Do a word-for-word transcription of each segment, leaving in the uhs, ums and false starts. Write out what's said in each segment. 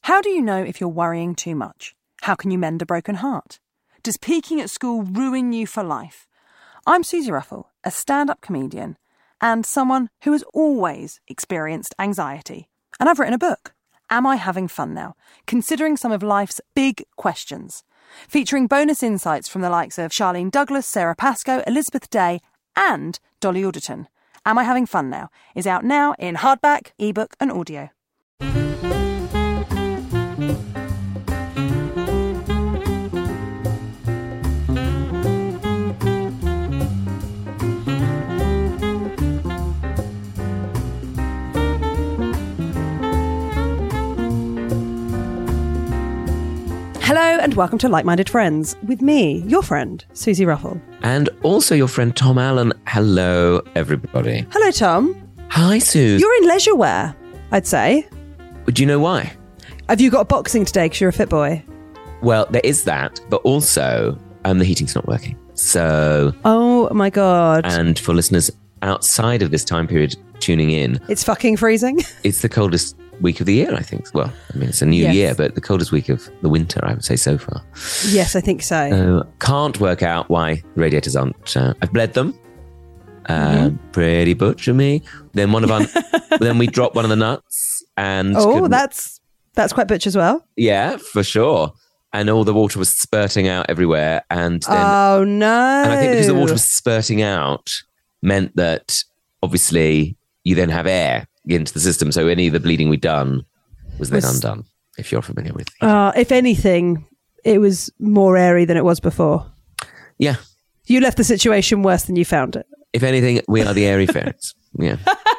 How do you know if you're worrying too much? How can you mend a broken heart? Does peaking at school ruin you for life? I'm Susie Ruffle, a stand-up comedian and someone who has always experienced anxiety. And I've written a book, Am I Having Fun Now? Considering some of life's big questions. Featuring bonus insights from the likes of Charlene Douglas, Sarah Pascoe, Elizabeth Day and Dolly Alderton. Am I Having Fun Now? Is out now in hardback, ebook and audio. Hello and welcome to Like-Minded Friends with me, your friend, Susie Ruffle. And also your friend Tom Allen. Hello, everybody. Hello, Tom. Hi, Suze. You're in leisure wear, I'd say. Do you know why? Have you got boxing today because you're a fit boy? Well, there is that, but also um, the heating's not working. So... Oh, my God. And for listeners outside of this time period tuning in... It's fucking freezing. It's the coldest week of the year, I think. Well, I mean, it's a new yes. year, but the coldest week of the winter, I would say, so far. Yes, I think so. Uh, can't work out why the radiators aren't... Uh, I've bled them. Uh, mm-hmm. Pretty butcher me. Then one of our... then we dropped one of the nuts and... Oh, that's that's quite butch as well. Yeah, for sure. And all the water was spurting out everywhere. And then... Oh, no. And I think because the water was spurting out meant that, obviously, you then have air into the system, so any of the bleeding we'd done was then was, undone, if you're familiar with it. Uh, if anything, it was more airy than it was before. Yeah. You left the situation worse than you found it. If anything, we are the airy ferrets. Yeah.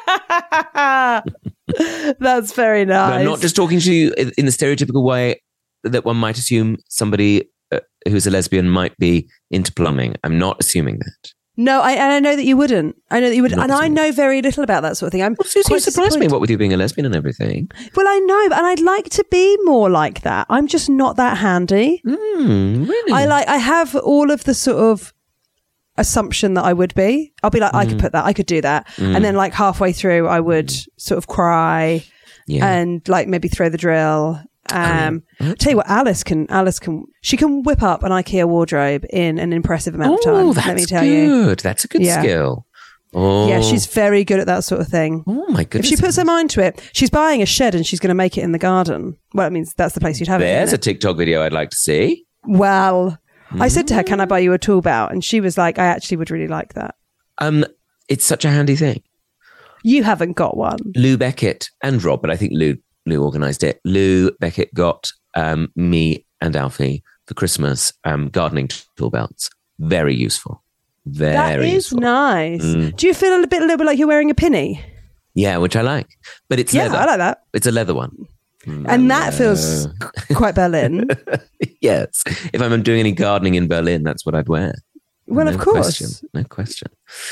That's very nice. But I'm not just talking to you in the stereotypical way that one might assume somebody uh, who's a lesbian might be into plumbing. I'm not assuming that. No, I, and I know that you wouldn't. I know that you would, and I know very little about that sort of thing. I'm well, Susie, you surprised me, what with you being a lesbian and everything. Well, I know, and I'd like to be more like that. I'm just not that handy. Mm, really? I like. I have all of the sort of assumption that I would be. I'll be like, mm. I could put that, I could do that, mm. and then like halfway through, I would sort of cry yeah. and like maybe throw the drill. Um, oh, yeah. Tell you what, Alice can, Alice can, she can whip up an IKEA wardrobe in an impressive amount oh, of time. That's let me tell good. you. That's a good yeah. skill. Oh. Yeah, she's very good at that sort of thing. Oh my goodness. If she puts her mind to it, she's buying a shed and she's going to make it in the garden. Well, it means that's the place you'd have There's it. There's a TikTok video I'd like to see. Well, mm. I said to her, can I buy you a tool belt? And she was like, I actually would really like that. Um, It's such a handy thing. You haven't got one. Lou Beckett and Rob, but I think Lou, Lou organised it. Lou Beckett got um, me and Alfie for Christmas um, gardening tool belts. Very useful. Very That is useful. nice. Mm. Do you feel a bit, a little bit like you're wearing a pinny? Yeah, which I like. But it's yeah, leather. I like that. It's a leather one. And that feels quite Berlin. Yes. If I'm doing any gardening in Berlin, that's what I'd wear. Well, no of course. Question. No question.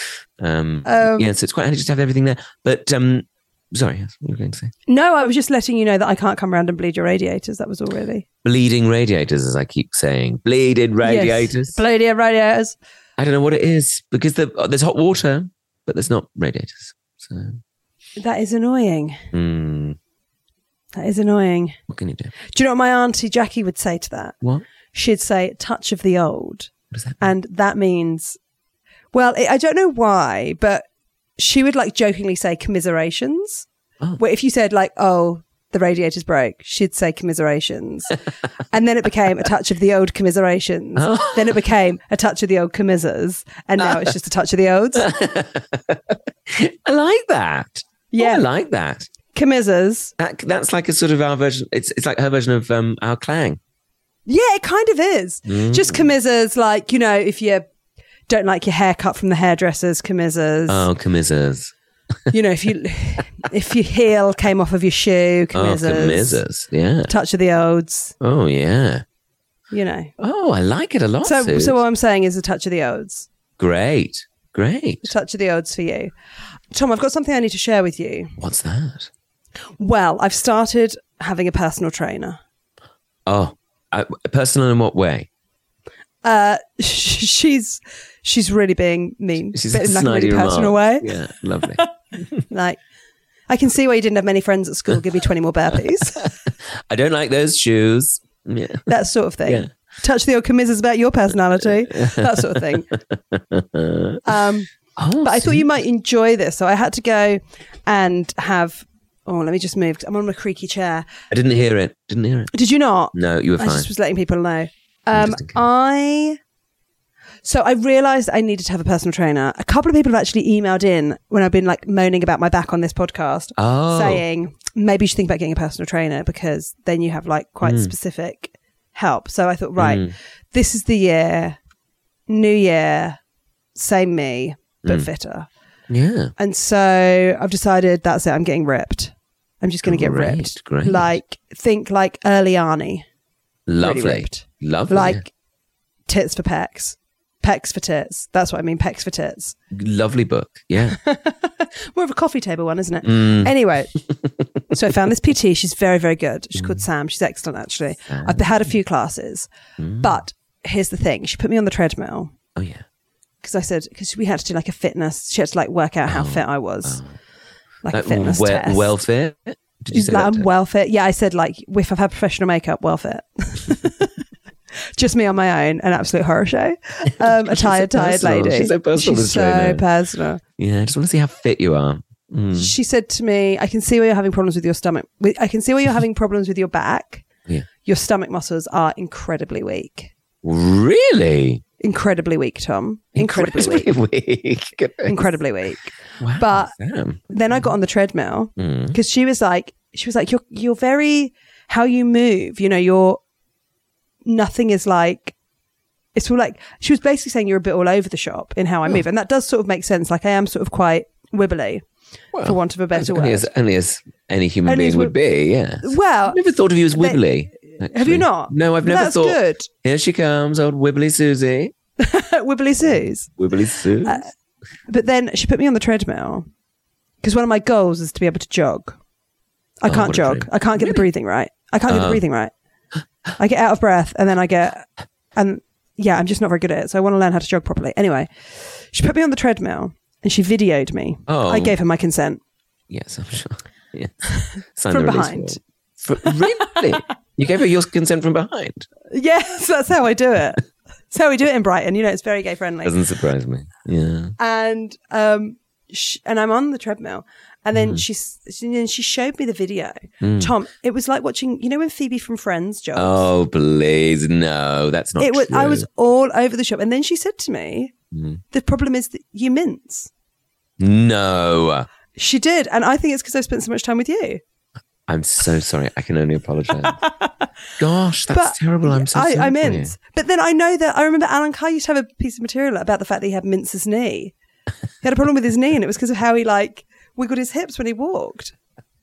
Um, um, yeah, so it's quite handy just to have everything there. But, um, sorry, what were you going to say? No, I was just letting you know that I can't come around and bleed your radiators. That was all really. Bleeding radiators, as I keep saying. Bleeding radiators. Yes. Bleeding radiators. I don't know what it is, because the, there's hot water, but there's not radiators. So that is annoying. Mm. That is annoying. What can you do? Do you know what my auntie Jackie would say to that? What? She'd say, touch of the old. What does that mean? And that means, well, I don't know why, but she would like jokingly say commiserations. Oh. Where if you said like, oh, the radiator's broke, she'd say commiserations. And then it became a touch of the old commiserations. Oh. Then it became a touch of the old commisers. And now it's just a touch of the olds. I like that. Yeah. Oh, I like that. Commisers. That, that's like a sort of our version. It's it's like her version of um, our clang. Yeah, it kind of is. Mm. Just commisers, like, you know, if you don't like your haircut from the hairdressers, commisers. Oh, commisers. You know, if you if your heel came off of your shoe, commisers. Oh, commisers, yeah. Touch of the olds. Oh, yeah. You know. Oh, I like it a lot. So, Suze. so what I'm saying is a touch of the olds. Great, great. A touch of the olds for you. Tom, I've got something I need to share with you. What's that? Well, I've started having a personal trainer. Oh, uh, personal in what way? Uh, she's she's really being mean, she's but in like a snidey really personal remark. way. Yeah, lovely. Like, I can see why you didn't have many friends at school. Give me twenty more burpees. I don't like those shoes. Yeah. That sort of thing. Yeah. Touch the old commisers about your personality. That sort of thing. Um, Oh, but I thought you might enjoy this. So I had to go and have... Oh, let me just move. I'm on a creaky chair. I didn't hear it. Didn't hear it. Did you not? No, you were fine. I just was letting people know. Um, I... So I realised I needed to have a personal trainer. A couple of people have actually emailed in when I've been like moaning about my back on this podcast, oh. saying maybe you should think about getting a personal trainer because then you have like quite mm. specific help. So I thought, right, mm. this is the year, new year, same me, but mm. fitter. Yeah. And so I've decided that's it. I'm getting ripped. I'm just going to get Great, ripped. great. Like, think like early Arnie. Lovely. Really ripped. Lovely. Like tits for pecs. Pecs for tits. That's what I mean. Pecs for tits. Lovely book. Yeah. More of a coffee table one, isn't it? Mm. Anyway, so I found this P T. She's very, very good. She's mm. called Sam. She's excellent, actually. Sam. I've had a few classes. Mm. But here's the thing. She put me on the treadmill. Oh, yeah. Because I said, because we had to do like a fitness. She had to like work out how oh. fit I was. Oh. Like, like a fitness well, test. Well fit? Did you say like, that? I'm well fit. Yeah, I said like, if I've had professional makeup, well fit. Just me on my own, an absolute horror show. Um, a tired, so tired lady. She's so personal. She's so personal. Yeah, I just want to see how fit you are. Mm. She said to me, I can see where you're having problems with your stomach. I can see where you're having problems with your back. Yeah. Your stomach muscles are incredibly weak. Really? Incredibly weak, Tom. Incredibly, incredibly weak. weak. Incredibly weak. Wow, but Sam. Then I got on the treadmill because mm. she was like, she was like, you're, you're very, how you move, you know, you're, nothing is like, it's all like, she was basically saying you're a bit all over the shop in how I oh. move. And that does sort of make sense. Like I am sort of quite wibbly, well, for want of a better only word. As, only as any human only being would be, yeah. Well. I've never thought of you as wibbly. They, have you not? No, I've but never that's thought. Good. Here she comes, old Wibbly Susie. Wibbly Suze. Wibbly Suze. Uh, but then she put me on the treadmill because one of my goals is to be able to jog. I oh, can't jog. I can't get really? the breathing right. I can't uh, get the breathing right. I get out of breath and then I get, and yeah, I'm just not very good at it. So I want to learn how to jog properly. Anyway, she put me on the treadmill and she videoed me. Oh. I gave her my consent. Yes, I'm sure. Yes. From behind. For, really? You gave her your consent from behind? Yes, that's how I do it. That's how we do it in Brighton. You know, it's very gay friendly. Doesn't surprise me. Yeah. And um, sh- and I'm on the treadmill, and then mm. she she, and she showed me the video. Mm. Tom, it was like watching. You know when Phoebe from Friends jogs? Oh please, no, that's not. It was. True. I was all over the shop, and then she said to me, mm. "The problem is that you mince." No, she did, and I think it's because I spent so much time with you. I'm so sorry. I can only apologize. Gosh, that's but terrible. I'm so I, sorry. I mince. But then I know that I remember Alan Carr used to have a piece of material about the fact that he had Mince's knee. He had a problem with his knee, and it was because of how he like wiggled his hips when he walked.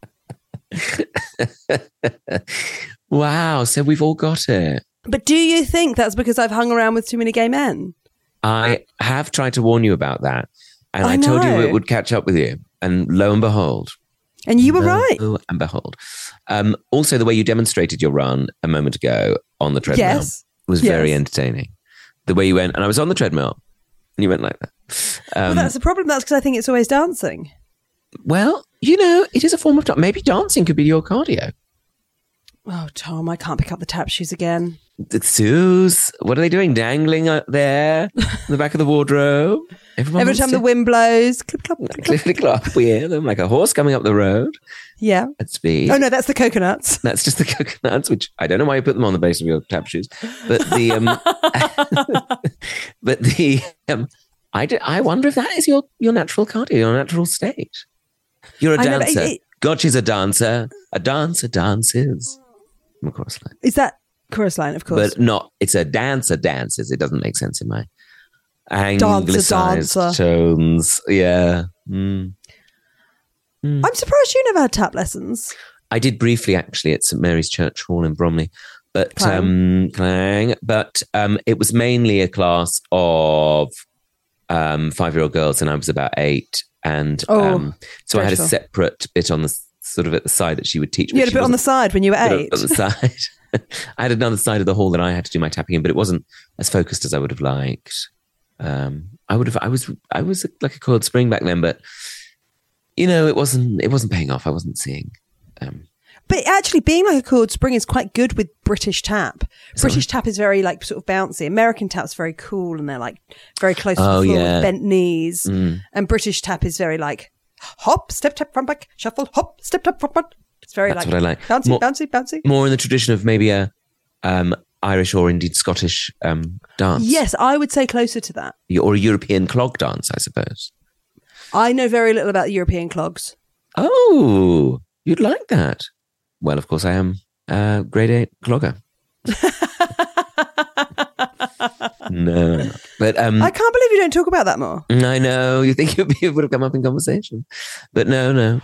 Wow. So we've all got it. But do you think that's because I've hung around with too many gay men? I have tried to warn you about that. And I, I told know. you it would catch up with you. And lo and behold. And you were lo right. and behold. Um, also, the way you demonstrated your run a moment ago on the treadmill yes. was yes. very entertaining. The way you went, and I was on the treadmill, and you went like that. Um, well, that's the problem. That's because I think it's always dancing. Well, you know, it is a form of dance. Maybe dancing could be your cardio. Oh, Tom, I can't pick up the tap shoes again. The Suze, what are they doing? Dangling out there in the back of the wardrobe? Everyone Every time to... the wind blows. Clip, clop, clip, clip, clip, clop. We hear them like a horse coming up the road. Yeah. At speed. Oh, no, that's the coconuts. That's just the coconuts, which I don't know why you put them on the base of your tap shoes. But the, um, but the, um, I, do, I wonder if that is your, your natural cardio, your natural state. You're a I dancer. Know, it, God, she's a dancer. A dancer dances. Of course. Like. Is that chorus line, of course? But not, it's a dancer dances. It doesn't make sense in my anglicized dancer, dancer. tones. Yeah. Mm. Mm. I'm surprised you never had tap lessons. I did briefly, actually, at St Mary's Church Hall in Bromley. But, clang. Um, clang, but um, it was mainly a class of um, five-year-old girls, and I was about eight. And oh, um, so dreadful. I had a separate bit on the sort of at the side that she would teach me. You had a bit on the side when you were eight? On the side. I had another side of the hall that I had to do my tapping in, but it wasn't as focused as I would have liked. Um, I would have, I was, I was like a coiled spring back then, but you know, it wasn't, it wasn't paying off. I wasn't seeing. Um, But actually, being like a coiled spring is quite good with British tap. British tap is very like sort of bouncy. American tap's very cool and they're like very close to Oh, the floor yeah. with bent knees. Mm. And British tap is very like hop, step, tap, front, back, shuffle, hop, step, tap, front, back. It's very That's like, what I like. bouncy, More- bouncy, bouncy. More in the tradition of maybe a um, Irish or indeed Scottish um, dance. Yes, I would say closer to that. Or a European clog dance, I suppose. I know very little about European clogs. Oh, you'd like that. Well, of course, I am a grade eight clogger. No. But um, I can't believe you don't talk about that more. I know. You think it would, be, it would have come up in conversation. But no, no.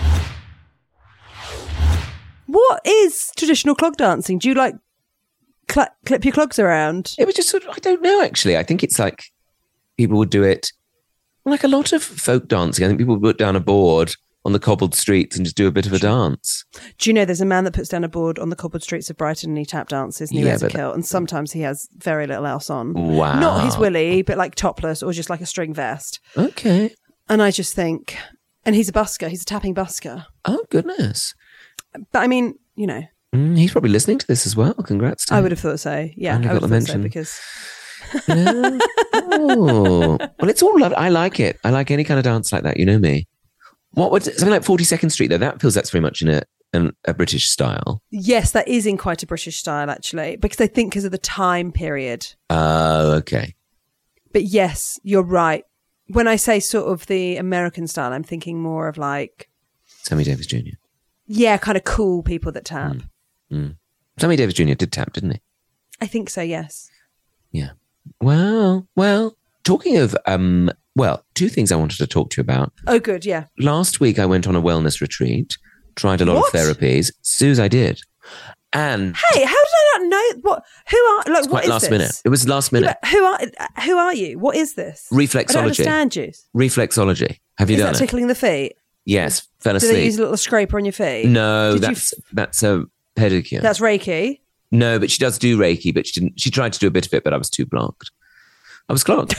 What is traditional clog dancing? Do you like cl- clip your clogs around? It was just sort of, I don't know, actually. I think it's like people would do it like a lot of folk dancing. I think people would put down a board on the cobbled streets and just do a bit of a dance. Do you know there's a man that puts down a board on the cobbled streets of Brighton and he tap dances and he Yeah, wears a but- kilt and sometimes he has very little else on. Wow. Not his willy, but like topless or just like a string vest. Okay. And I just think, and he's a busker, he's a tapping busker. Oh, goodness. But I mean, you know, Mm, he's probably listening to this as well. Congrats to I him. would have thought so. Yeah, Only I would got have to thought so mention. because Yeah. Oh. Well, it's all love. I like it. I like any kind of dance like that. You know me. What would something like forty-second Street though? That feels that's very much in a in a British style. yes, that is in quite a British style actually, because I think because of the time period. Oh, okay. But yes, you're right. When I say sort of the American style, I'm thinking more of like, Sammy Davis Junior yeah, kind of cool people that tap. Mm. Sammy Davis Junior did tap, didn't he? I think so, yes. Yeah. Well, well. Talking of um, well, two things I wanted to talk to you about. Oh, good, yeah. Last week I went on a wellness retreat. Tried a lot What? of therapies. Suze, I did. And Hey, how did I not know what? Who are like? it's What quite is last this? minute. It was last Yeah, minute. but who are who are you? What is this? I don't Reflexology. understand you. Reflexology. Have you Is done that it? tickling the feet? Yes. Fell Do asleep. they use a little scraper on your feet? No, Did you that's that's a pedicure. That's Reiki. No, but she does do Reiki, but she didn't. She tried to do a bit of it, but I was too blocked. I was clogged.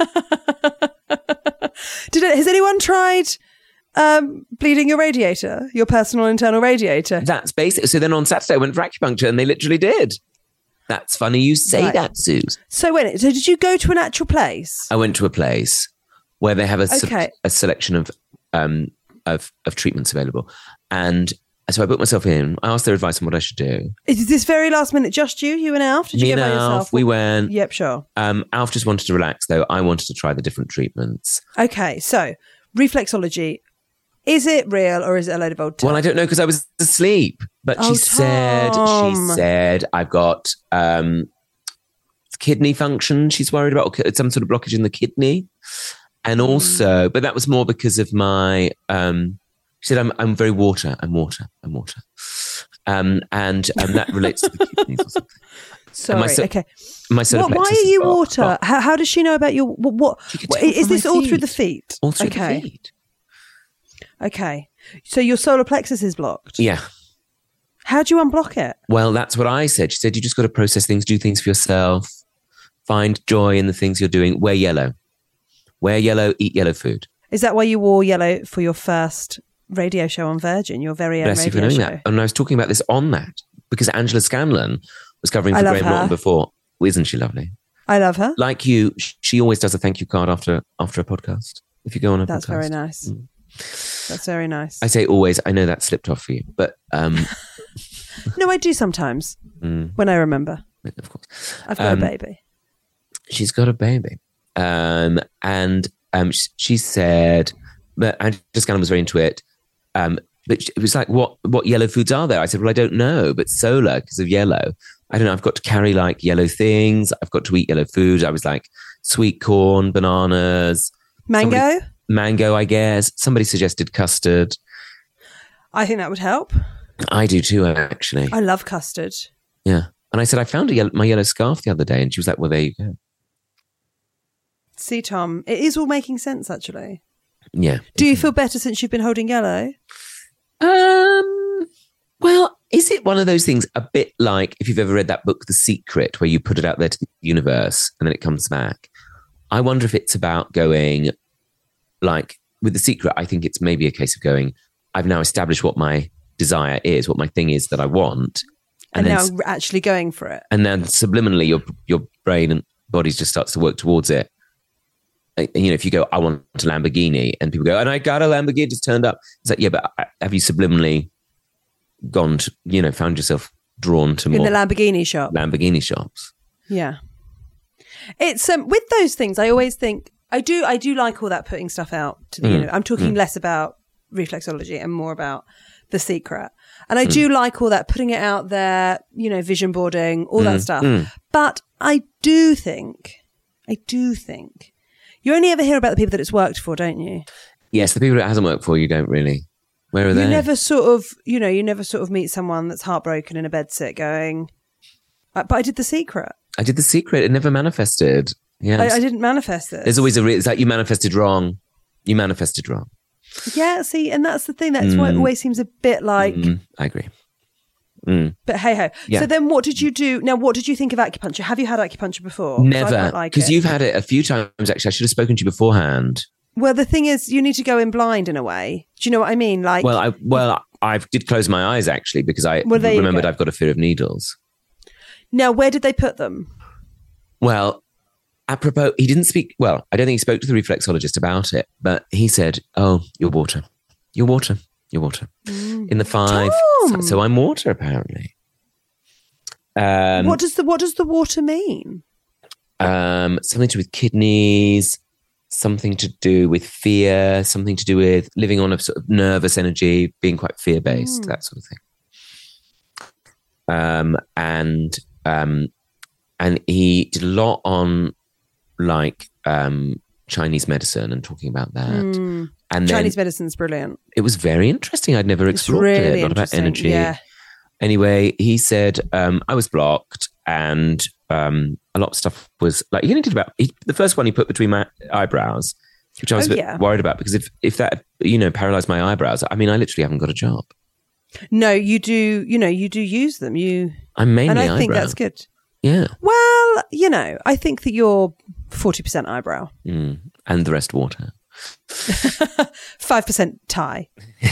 Did it, has anyone tried um, bleeding your radiator, your personal internal radiator? That's basic. So then on Saturday I went for acupuncture, and they literally did. That's funny you say Right. that, Suze. So when so did you go to an actual place? I went to a place where they have a, se- Okay. a selection of um of of treatments available, and so I booked myself in. I asked their advice on what I should do. Is this very last minute just you, you and Alf? Did Me you and go by Alf, yourself? we went. Yep, sure. Um, Alf just wanted to relax, though. I wanted to try the different treatments. Okay, so reflexology. Is it real or is it a load of old Well, I don't know because I was asleep. But she Oh, said, Tom. she said, I've got um, kidney function. She's worried about or some sort of blockage in the kidney, and Hmm. also, but that was more because of my. Um, she said, "I'm I'm very water. I'm water. I'm water," um, and and that relates to the kidneys or something. Sorry. my so- okay. My solar What, why plexus are is you blocked. water? Blocked. How, how does she know about your what? what She could what- tell is from this my all through the feet. feet? All through okay. the feet. Okay. So your solar plexus is blocked. Yeah. How do you unblock it? Well, that's what I said. She said, you just got to process things, do things for yourself, find joy in the things you're doing. Wear yellow. Wear yellow, eat yellow food. Is that why you wore yellow for your first radio show on Virgin, your very own Bless you for radio knowing show? that. And I was talking about this on that because Angela Scanlon was covering I for love Graham her. Norton before. Well, isn't she lovely? I love her. Like you, sh- she always does a thank you card after after a podcast. If you go on a That's podcast. very nice. Mm. That's very nice. I say always. I know that slipped off for you, but um, no, I do sometimes mm, when I remember. of course. I've got Um, a baby. She's got a baby. Um, and um, she, she said, but Angela Scanlon was very into it. Um, but it was like, what what yellow foods are there? I said, well, I don't know, but solar because of yellow. I don't know. I've got to carry like yellow things. I've got to eat yellow food. I was like sweet corn, bananas, Mango? somebody- mango, I guess. Somebody suggested custard. I think that would help. I do too, actually. I love custard. Yeah. And I said, I found a yellow, my yellow scarf the other day. And she was like, well, there you go. See, Tom, it is all making sense, actually. Yeah. Do you feel better since you've been holding yellow? Um, well, is it one of those things a bit like if you've ever read that book, The Secret, where you put it out there to the universe and then it comes back? I wonder if it's about going like with The Secret. I think it's maybe a case of going, I've now established what my desire is, what my thing is that I want. And, and now then, actually going for it. And then subliminally, your your brain and body just starts to work towards it. You know, if you go, I want a Lamborghini, and people go, and I got a Lamborghini, it just turned up. It's like, yeah, but have you subliminally gone to, you know, found yourself drawn to more in the Lamborghini shop, Lamborghini shops? Yeah, it's um with those things. I always think I do. I do like all that putting stuff out to the. Mm. You know, I'm talking mm. less about reflexology and more about The Secret. And I mm. do like all that, putting it out there, you know, vision boarding, all mm. that stuff. Mm. But I do think, I do think. You only ever hear about the people that it's worked for, don't you? Yes, the people it hasn't worked for, you don't really. Where are you they? You never sort of, you know, you never sort of meet someone that's heartbroken in a bedsit going, but I did The Secret. I did The Secret. It never manifested. Yeah, I, I didn't manifest it. There's always a, re- it's like you manifested wrong. You manifested wrong. Yeah, see, and that's the thing. That's mm. why it always seems a bit like... Mm, I agree. Mm. But hey-ho. Yeah. So then what did you do? Now, what did you think of acupuncture? Have you had acupuncture before? Never. Because like you've had it a few times, actually. I should have spoken to you beforehand. Well, the thing is, you need to go in blind in a way. Do you know what I mean? Like, Well, I well, I did close my eyes, actually, because I well, remembered go. I've got a fear of needles. Now, where did they put them? Well, apropos, he didn't speak... Well, I don't think he spoke to the reflexologist about it, but he said, oh, you're water. You're water. You're water. Mm. In the five... So, so I'm water, apparently. Um, what does the What does the water mean? Um, something to do with kidneys, something to do with fear, something to do with living on a sort of nervous energy, being quite fear-based, mm. that sort of thing. Um, and um, and he did a lot on like um, Chinese medicine and talking about that. Mm. And Chinese then, medicine's brilliant. It was very interesting. I'd never it's explored really it. A lot about energy. Yeah. Anyway, he said um, I was blocked, and um, a lot of stuff was like he only did about he, the first one he put between my eyebrows, which I was oh, a bit yeah. worried about because if if that you know paralyzed my eyebrows, I mean I literally haven't got a job. No, you do. You know, you do use them. You. I'm mainly and I eyebrow. think that's good. Yeah. Well, you know, I think that you're forty percent eyebrow, mm. and the rest water. Five percent tie.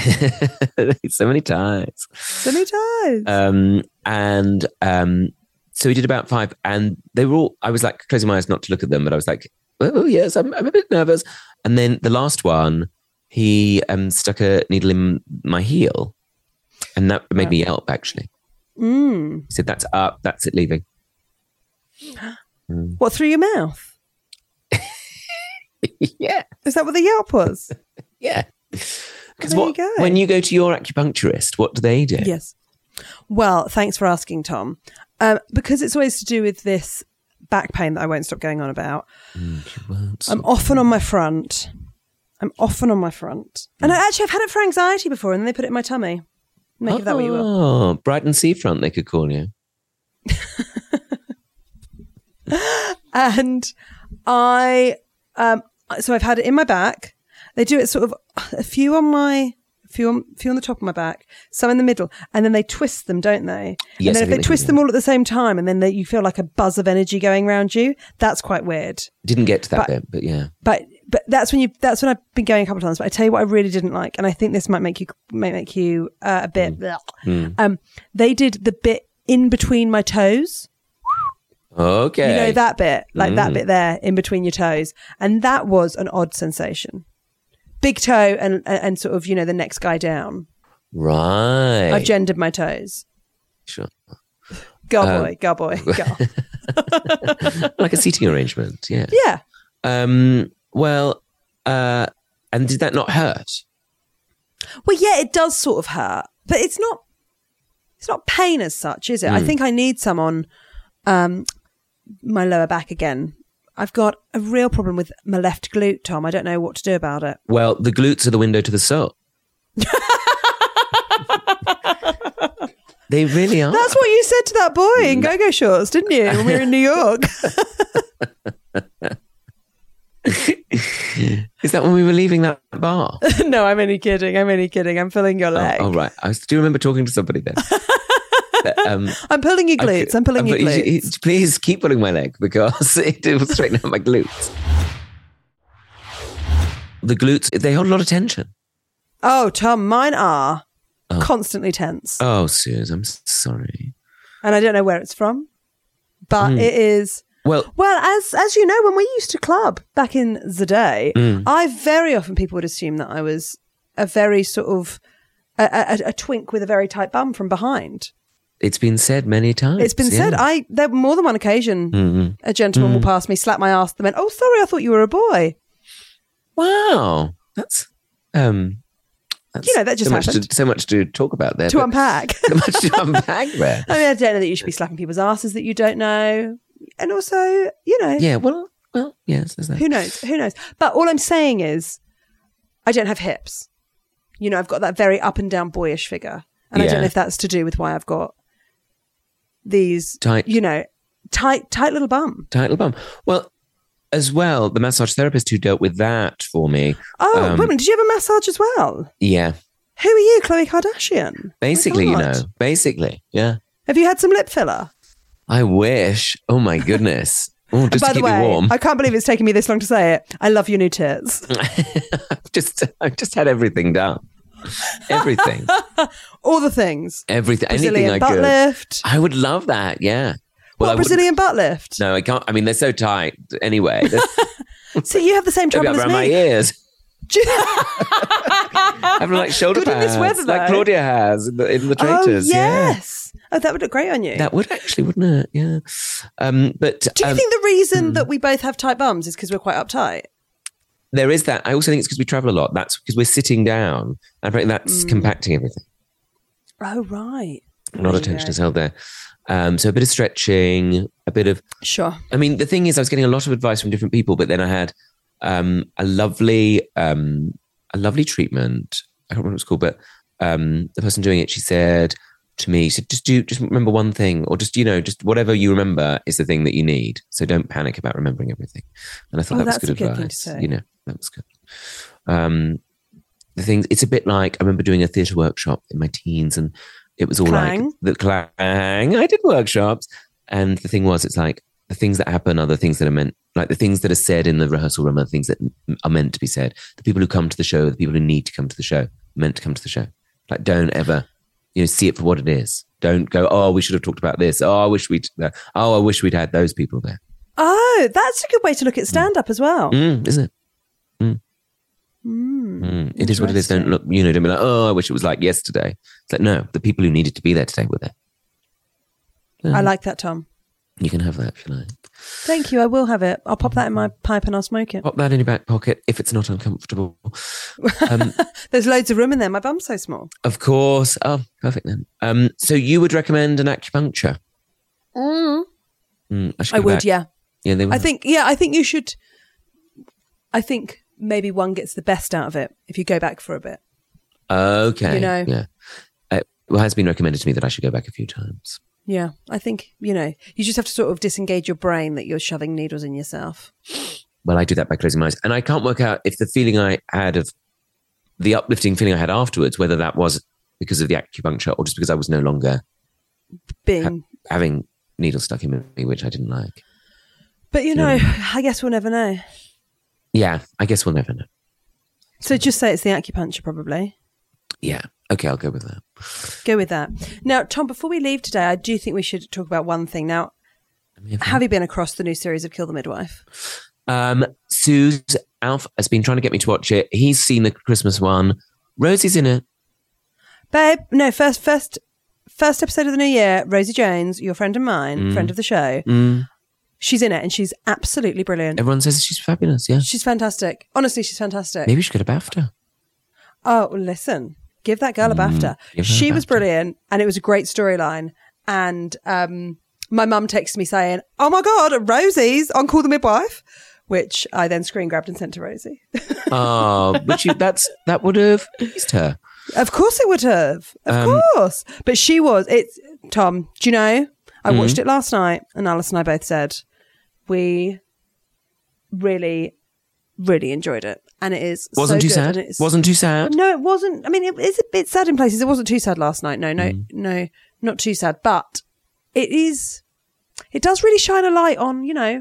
So many ties. So many ties. Um, and um, so we did about five, and they were all. I was like closing my eyes not to look at them, but I was like, "Oh yes, I'm, I'm a bit nervous." And then the last one, he um, stuck a needle in my heel, and that made wow. me yelp. Actually, mm. he said, "That's up. That's it. Leaving." Mm. What, through your mouth? Yeah. Is that what the yelp was? Yeah. Because what you when you go to your acupuncturist, what do they do? Yes. Well, thanks for asking, Tom. Um, because it's always to do with this back pain that I won't stop going on about. Mm, I'm often on my front. I'm often on my front. Mm. And I actually, I've had it for anxiety before, and then they put it in my tummy. Make oh, of that what you will. Oh, Brighton Seafront, they could call you. And I... Um, so I've had it in my back. They do it sort of a few on my, a few on, a few on the top of my back, some in the middle, and then they twist them, don't they? Yes, and then if they, they twist do, them yeah. all at the same time, and then they, you feel like a buzz of energy going around you, that's quite weird. Didn't get to that but, bit, but yeah. But but that's when you that's when I've been going a couple of times. But I tell you what, I really didn't like, and I think this might make you might make you uh, a bit. Mm. Mm. Um, they did the bit in between my toes. Okay. You know that bit, like mm. that bit there in between your toes. And that was an odd sensation. Big toe and and sort of, you know, the next guy down. Right. I've gendered my toes. Sure. Go um, boy, go boy, go. Like a seating arrangement, yeah. Yeah. Um, well, uh, and did that not hurt? Well, yeah, it does sort of hurt. But it's not, it's not pain as such, is it? Mm. I think I need some on... Um, my lower back again. I've got a real problem with my left glute, Tom. I don't know what to do about it. Well, the glutes are the window to the soul. They really are. That's what you said to that boy in go-go shorts, didn't you, when we were in New York? Is that when we were leaving that bar? No, I'm only kidding. I'm only kidding. I'm pulling your leg. Oh, oh right. I do remember talking to somebody then. Um, I'm pulling your glutes. I'm pulling your glutes. Please keep pulling my leg because it will straighten out my glutes. The glutes, they hold a lot of tension. Oh, Tom, mine are Oh. Constantly tense. Oh, Suze, I'm sorry. And I don't know where it's from, but Mm. it is... Well, well, as as you know, when we used to club back in the day, mm. I very often, people would assume that I was a very sort of, a, a, a twink with a very tight bum from behind. It's been said many times. It's been yeah. said. I There were more than one occasion, mm-hmm. a gentleman mm. will pass me, slap my ass, and went, "Oh, sorry, I thought you were a boy." Wow. That's... um. That's You know, that just so much, happened. to, so much to talk about there. To but- unpack. So much to unpack there. I mean, I don't know that you should be slapping people's asses that you don't know. And also, you know. Yeah, well, well, yes, there's that. Who knows? Who knows? But all I'm saying is, I don't have hips. You know, I've got that very up and down boyish figure. And I Yeah. don't know if that's to do with why I've got these, Tight. you know, tight, tight little bum. Tight little bum. Well, as well, the massage therapist who dealt with that for me. Oh, um, women, did you have a massage as well? Yeah. Who are you, Khloe Kardashian? Basically, Oh you my know. God. Basically, yeah. Have you had some lip filler? I wish. Oh, my goodness. Oh, just By to the keep way, me warm. I can't believe it's taken me this long to say it. I love your new tits. I've just, I've just had everything done. Everything. All the things. Everything. Brazilian anything I butt could. lift. I would love that, yeah. what, Well, I wouldn't- Brazilian butt lift? No, I can't. I mean, they're so tight anyway. So you have the same Maybe trouble up as around my me. ears. Having like shoulder Good in pads, this weather, like though. Claudia has in the, in the Oh, traitors. Yeah. yes. Oh, that would look great on you. That would actually, wouldn't it? Yeah. Um, but Do you um, think the reason that we both have tight bums is because we're quite uptight? there is that. I also think it's because we travel a lot. That's because we're sitting down. I think that's Mm. compacting everything. Oh, right. A lot of tension is held there. Um, so a bit of stretching, a bit of. Sure. I mean, the thing is, I was getting a lot of advice from different people, but then I had um, a lovely, um, a lovely treatment. I can't remember what it's called, but um, the person doing it, she said to me, she said, just do, just remember one thing, or just, you know, just whatever you remember is the thing that you need. So don't panic about remembering everything. And I thought Oh, that was that's good a good advice. thing to say. You know, that was good. Um, the thing, it's a bit like, I remember doing a theatre workshop in my teens, and it was all Clang. like the clang. I did workshops. And the thing was, it's like the things that happen are the things that are meant, like the things that are said in the rehearsal room are the things that are meant to be said. The people who come to the show, are the people who need to come to the show, meant to come to the show. Like, don't ever, you know, see it for what it is. Don't go, oh, we should have talked about this. Oh, I wish we'd, uh, oh, I wish we'd had those people there. Oh, that's a good way to look at stand-up as well. Mm, isn't it? Mm. Mm, Mm. It is what it is. Don't look, you know, don't be like, oh, I wish it was like yesterday. It's like, no, the people who needed to be there today were there. I like that, Tom. You can have that if you like. Thank you. I will have it. I'll pop that in my pipe and I'll smoke it. Pop that in your back pocket if it's not uncomfortable. Um, There's loads of room in there. My bum's so small. of course. Oh, perfect then. Um, so you would recommend an acupuncture? Mm. Mm, I, should I go would, back. yeah. Yeah, they would. I think, yeah, I think you should. I think maybe one gets the best out of it if you go back for a bit. Okay. You know. Yeah. Uh, well, it has been recommended to me that I should go back a few times. Yeah, I think, you know, you just have to sort of disengage your brain that you're shoving needles in yourself. Well, I do that by closing my eyes. And I can't work out if the feeling I had of the uplifting feeling I had afterwards, whether that was because of the acupuncture or just because I was no longer Being, ha- having needles stuck in me, which I didn't like. but you know, I guess we'll never know. Yeah, I guess we'll never know. So just say it's the acupuncture, probably. Yeah. Okay, I'll go with that. Go with that. Now, Tom, before we leave today, I do think we should talk about one thing. Now, Have have you been across the new series of Kill the Midwife? Um, Suze, Alf has been trying to get me to watch it. He's seen the Christmas one. Rosie's in it. Babe, no, first, first, first episode of the new year, Rosie Jones, your friend and mine, friend of the show. Mm. She's in it and she's absolutely brilliant. Everyone says she's fabulous, yeah. She's fantastic. Honestly, she's fantastic. Maybe we should get a BAFTA. Oh, listen, give that girl a BAFTA. give her a She was BAFTA. brilliant and it was a great storyline. And um, my mum texted me saying, oh my God, Rosie's on Call the Midwife, which I then screen grabbed and sent to Rosie. Oh, but you, that's, that would have pleased her. Of course it would have. Of Um, course. But she was, it's, Tom, do you know, I Mm-hmm. watched it last night and Alice and I both said, we really, really enjoyed it. And it is Wasn't so too good, sad? and it's- Wasn't too sad? No, it wasn't. I mean, it, it's a bit sad in places. It wasn't too sad last night. No, no, Mm. no, not too sad. But it is, it does really shine a light on, you know,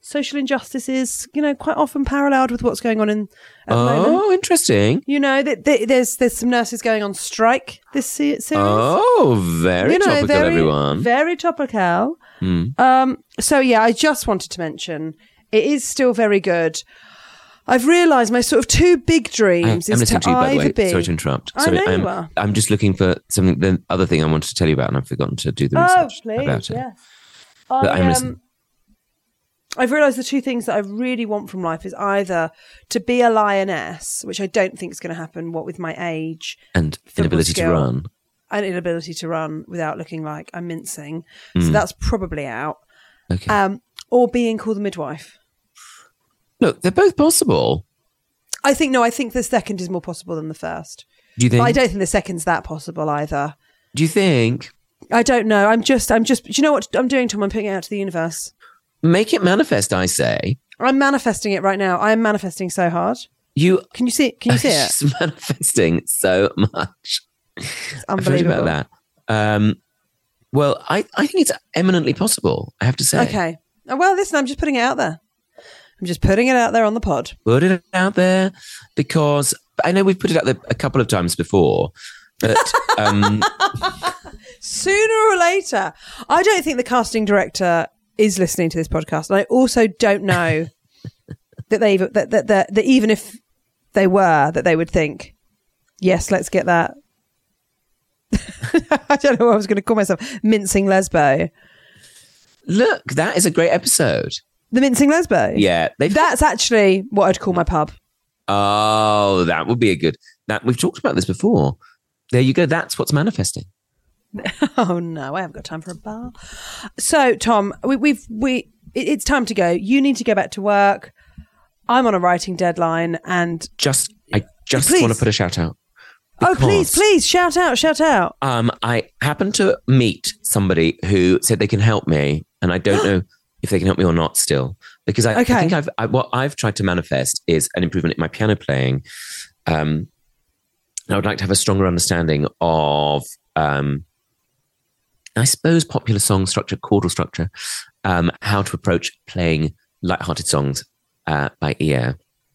social injustice is, you know, quite often paralleled with what's going on in at oh, the moment. Oh, interesting. You know, th- th- there's there's some nurses going on strike this se- series. Oh, very you know, topical, very, everyone. Very topical. Mm. Um, so, yeah, I just wanted to mention it is still very good. I've realised my sort of two big dreams I, I'm is listening to to you, by the either way. be... Sorry to interrupt. I Sorry, know I'm, you are. I'm just looking for something. The other thing I wanted to tell you about, and I've forgotten to do the Oh, research please, about it. yes. But I, I'm um, listening. I've realised the two things that I really want from life is either to be a lioness, which I don't think is going to happen, what with my age. And inability to skill, run. And inability to run without looking like I'm mincing. Mm. So that's probably out. Okay. Um, or being called the midwife. Look, they're both possible. I think, no, I think the second is more possible than the first. Do you think? But I don't think the second's that possible either. Do you think? I don't know. I'm just, I'm just, do you know what I'm doing, Tom? I'm putting it out to the universe. Make it manifest, I say. I'm manifesting it right now. I am manifesting so hard. You Can you see Can you see it? She's manifesting so much. It's I've heard unbelievable. about that. Um, well, I, I think it's eminently possible, I have to say. Okay. Oh, well, listen, I'm just putting it out there. I'm just putting it out there on the pod. Put it out there because I know we've put it out there a couple of times before, but um, sooner or later, I don't think the casting director is listening to this podcast. And I also don't know that they that, that, that, that even if they were, that they would think, yes, let's get that. I don't know what I was going to call myself. Mincing Lesbo. look, that is a great episode. The Mincing Lesbo? Yeah. they've- That's actually what I'd call my pub. Oh, that would be a good... That we've talked about this before. There you go. That's what's manifesting. Oh no, I haven't got time for a bar. So, Tom, we, we've we it, it's time to go. You need to go back to work. I'm on a writing deadline, and Just, I just Please. want to put a shout out. oh, please, Because, please, shout out, shout out. Um, I happened to meet somebody who said they can help me, and I don't know if they can help me or not still, because I, Okay. I think I've I, what I've tried to manifest is an improvement in my piano playing. Um, and I would like to have a stronger understanding of, um, I suppose, popular song structure, chordal structure, um, how to approach playing light-hearted songs uh, by ear,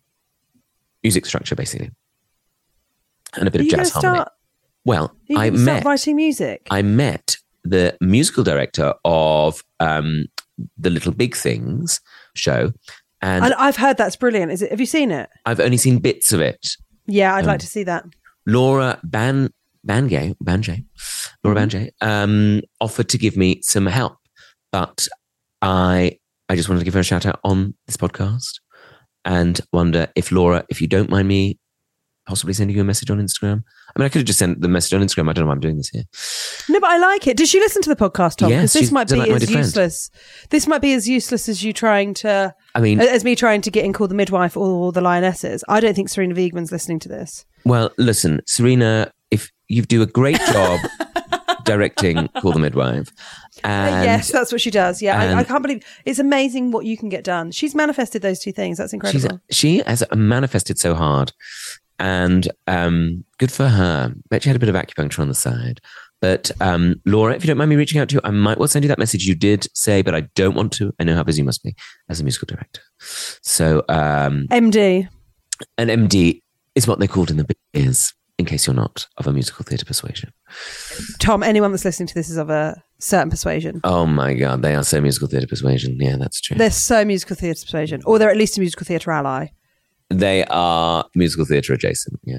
music structure basically, and a bit Are of you going jazz to harmony. start? Well, Are you I going to start met writing music? I met the musical director of um, the Little Big Things show, and, and I've heard that's brilliant. Is it? Have you seen it? I've only seen bits of it. Yeah, I'd Um, like to see that. Laura Ban Bangay, Banjay, Laura Mm-hmm. Banjay, um, offered to give me some help, but I I just wanted to give her a shout out on this podcast and wonder if Laura, if you don't mind me possibly sending you a message on Instagram. I mean, I could have just sent the message on Instagram. I don't know why I'm doing this here. No, but I like it. Did she listen to the podcast, Tom? Yes, Because this she's might a be like-minded as friend. useless. This might be as useless as you trying to, I mean, as me trying to get in Call the Midwife or the Lionesses. I don't think Serena Wiegman's listening to this. well, listen, Serena, if you do a great job directing Call the Midwife, Uh, and yes, that's what she does. Yeah, I, and- I can't believe it's amazing what you can get done. She's manifested those two things. That's she's, incredible. she has manifested so hard, and um, good for her. Bet she had a bit of acupuncture on the side. But um, Laura, if you don't mind me reaching out to you, I might well send you that message you did say, but I don't want to. I know how busy you must be as a musical director. So um, M D. an M D is what they're called in the biz, in case you're not of a musical theatre persuasion. Tom, anyone that's listening to this is of a certain persuasion. Oh my God, they are so musical theatre persuasion. Yeah, that's true. They're so musical theatre persuasion, or they're at least a musical theatre ally. They are musical theatre adjacent. Yeah.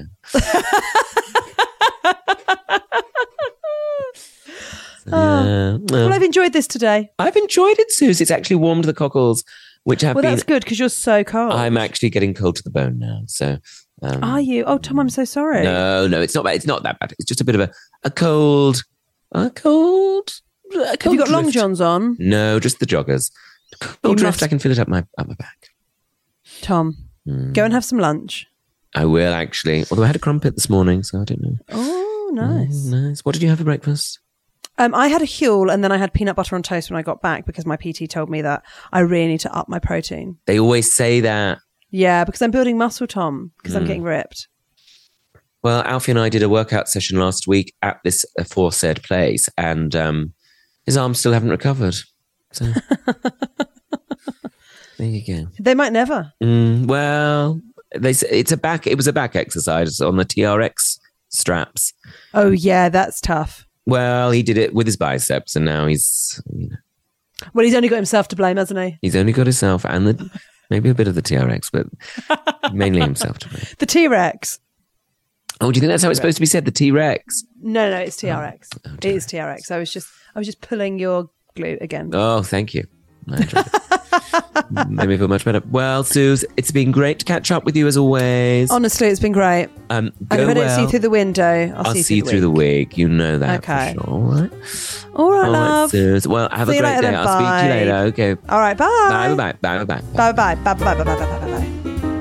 So, yeah. Well, I've enjoyed this today. I've enjoyed it, Suze. It's actually warmed the cockles, which have Well, been. that's good because you're so cold. I'm actually getting cold to the bone now. So, um, Are you? Oh, Tom, I'm so sorry. no, no, it's not bad. It's not that bad. It's just a bit of a, a cold, a cold. A cold Have you got long drift. johns on, No, just the joggers. You Cold drift. must- I can feel it up my up my back. Tom? Hmm. Go and have some lunch. I will actually. Although I had a crumpet this morning, so I don't know. Oh, nice. Mm, nice. What did you have for breakfast? Um, I had a Huel and then I had peanut butter on toast when I got back because my P T told me that I really need to up my protein. They always say that. Yeah, because I'm building muscle, Tom, because I'm Mm. getting ripped. Well, Alfie and I did a workout session last week at this aforesaid place, and um, his arms still haven't recovered. So, there There you go. They might never. Mm, well, they s- it's a back. It was a back exercise on the T R X straps. Oh yeah, that's tough. Well, he did it with his biceps, and now he's you know, Well, he's only got himself to blame, hasn't he? he's only got himself and the, maybe a bit of the T R X, but mainly himself to blame. The T-Rex. Oh, do you think that's how it's supposed to be said? The T-Rex? No, no, it's T R X. Oh, oh, it is T R X. I was just, I was just pulling your glue again. Oh, thank you. I enjoyed it. Made me feel much better. Well, Suze, it's been great to catch up with you as always. Honestly, it's been great. Um, And if go I don't well. see you through the window, I'll, I'll see you see you through, through the the week. week. You know that Okay. for sure. All right. All right, All right, love. Suze. Well, have See a you great later day. then. I'll speak to you later. Okay. All right, bye. Bye, bye, bye, bye, bye. Bye, bye, bye, bye, bye, bye, bye, bye, bye.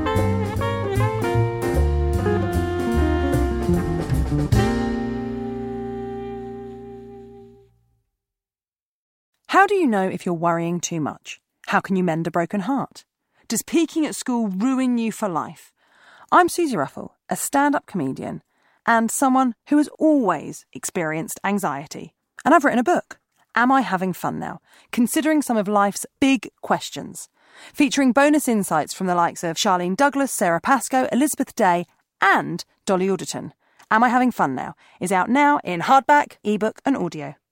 How do you know if you're worrying too much? How can you mend a broken heart? Does peaking at school ruin you for life? I'm Susie Ruffle, a stand-up comedian and someone who has always experienced anxiety. And I've written a book, Am I Having Fun Now? Considering some of life's big questions. Featuring bonus insights from the likes of Charlene Douglas, Sarah Pascoe, Elizabeth Day and Dolly Alderton. Am I Having Fun Now? Is out now in hardback, ebook and audio.